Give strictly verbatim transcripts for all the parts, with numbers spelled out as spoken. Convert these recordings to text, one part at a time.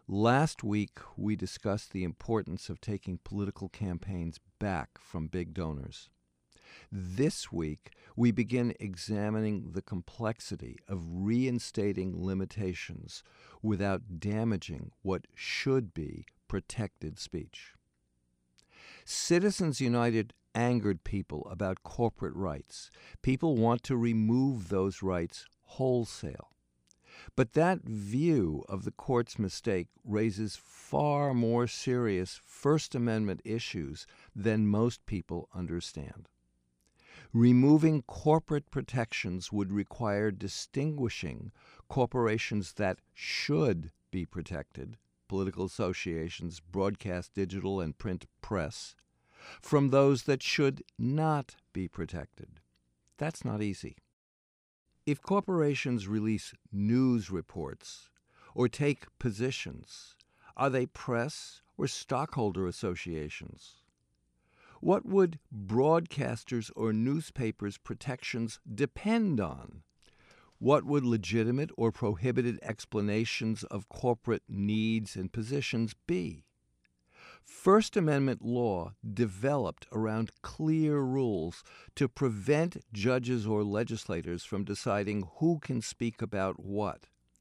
Last week, we discussed the importance of taking political campaigns back from big donors. This week, we begin examining the complexity of reinstating limitations without damaging what should be protected speech. Citizens United angered people about corporate rights. People want to remove those rights wholesale. But that view of the court's mistake raises far more serious First Amendment issues than most people understand. Removing corporate protections would require distinguishing corporations that should be protected, political associations, broadcast, digital, and print press, from those that should not be protected. That's not easy. If corporations release news reports or take positions, are they press or stockholder associations? What would broadcasters' or newspapers' protections depend on? What would legitimate or prohibited explanations of corporate needs and positions be? First Amendment law developed around clear rules to prevent judges or legislators from deciding who can speak about what.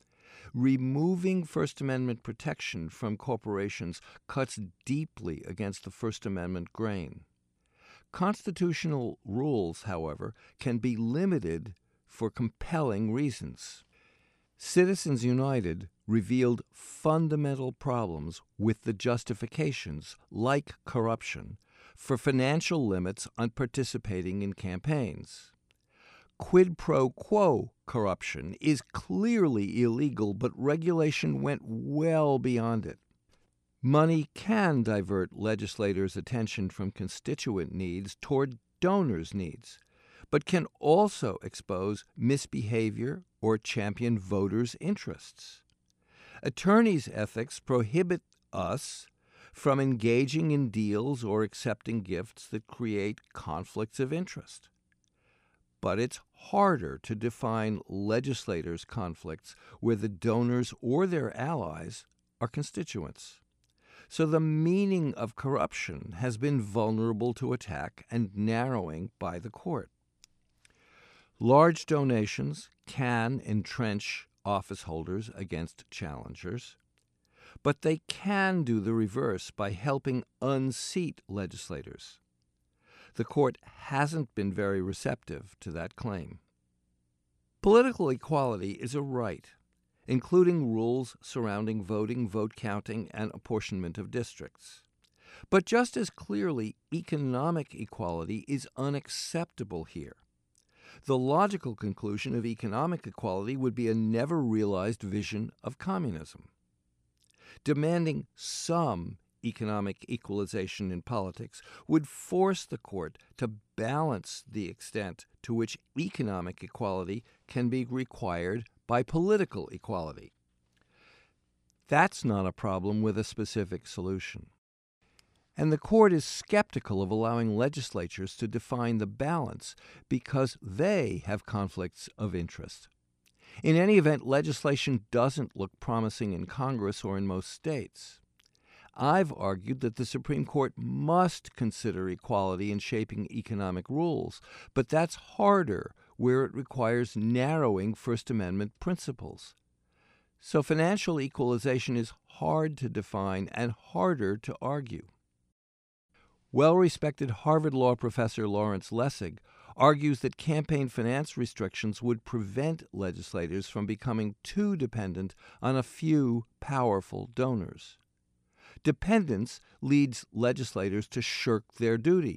Removing First Amendment protection from corporations cuts deeply against the First Amendment grain. Constitutional rules, however, can be limited for compelling reasons. Citizens United revealed fundamental problems with the justifications, like corruption, for financial limits on participating in campaigns. Quid pro quo corruption is clearly illegal, but regulation went well beyond it. Money can divert legislators' attention from constituent needs toward donors' needs, but can also expose misbehavior or champion voters' interests. Attorneys' ethics prohibit us from engaging in deals or accepting gifts that create conflicts of interest. But it's harder to define legislators' conflicts where the donors or their allies are constituents. So the meaning of corruption has been vulnerable to attack and narrowing by the court. Large donations can entrench office holders against challengers, but they can do the reverse by helping unseat legislators. The court hasn't been very receptive to that claim. Political equality is a right, including rules surrounding voting, vote counting, and apportionment of districts. But just as clearly, economic equality is unacceptable here. The logical conclusion of economic equality would be a never-realized vision of communism. Demanding some economic equalization in politics would force the court to balance the extent to which economic equality can be required by political equality. That's not a problem with a specific solution. And the court is skeptical of allowing legislatures to define the balance because they have conflicts of interest. In any event, legislation doesn't look promising in Congress or in most states. I've argued that the Supreme Court must consider equality in shaping economic rules, but that's harder where it requires narrowing First Amendment principles. So financial equalization is hard to define and harder to argue. Well-respected Harvard Law professor Lawrence Lessig argues that campaign finance restrictions would prevent legislators from becoming too dependent on a few powerful donors. Dependence leads legislators to shirk their duty.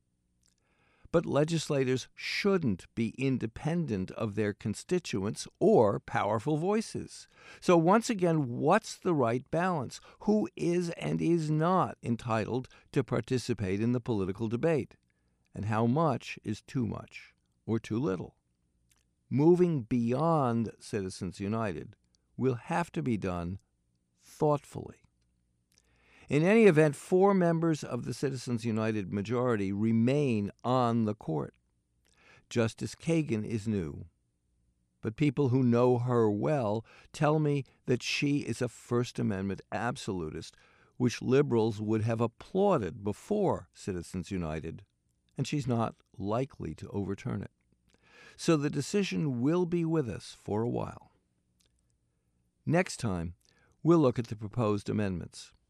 But legislators shouldn't be independent of their constituents or powerful voices. So once again, what's the right balance? Who is and is not entitled to participate in the political debate? And how much is too much or too little? Moving beyond Citizens United will have to be done thoughtfully. In any event, four members of the Citizens United majority remain on the court. Justice Kagan is new. but people who know her well tell me that she is a First Amendment absolutist, which liberals would have applauded before Citizens United, and she's not likely to overturn it. So the decision will be with us for a while. Next time, we'll look at the proposed amendments.